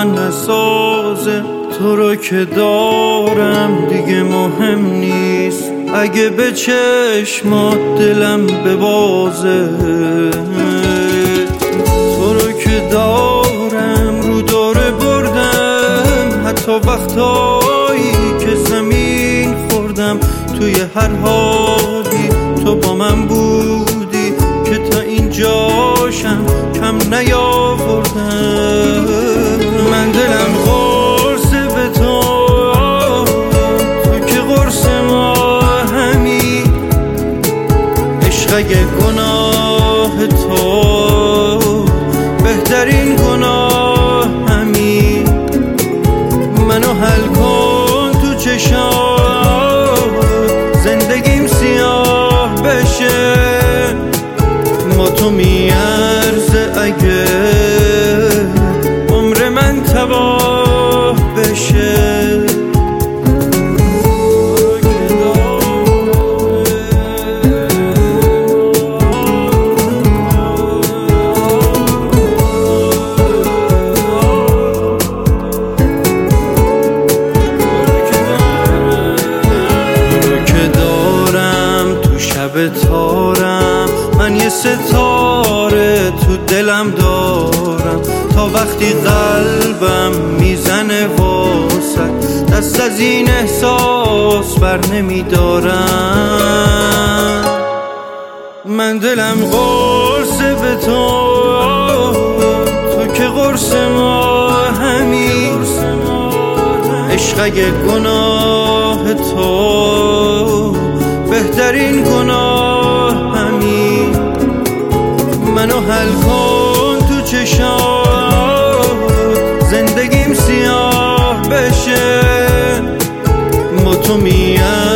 من نسازه. تو رو که دارم دیگه مهم نیست، اگه به چشمات دلم ببازه. تو رو که دارم رو داره بردم، حتی وقتایی که زمین خوردم. توی هر حالی تو با من بودی که تا اینجاشم کم نیاوردم. من دلم قرصه به تو، تو که قرص ما همی. عشق اگه گناه تو بهترین گناه همی. منو حل کن تو چشام، زندگیم سیاه بشه. ما تو میارزه اگه عمر من تباه بشه. شب تارم من یه ستاره تو دلم دارم، تا وقتی قلبم میزنه واسه دست از این احساس بر نمیدارم. من دلم قرصه به تو، تو که قرص ما همی. عشق اگه گناه تو بهترین گناه همی. منو حل کن تو چشات، زندگیم سیاه بشه. ما تو میاد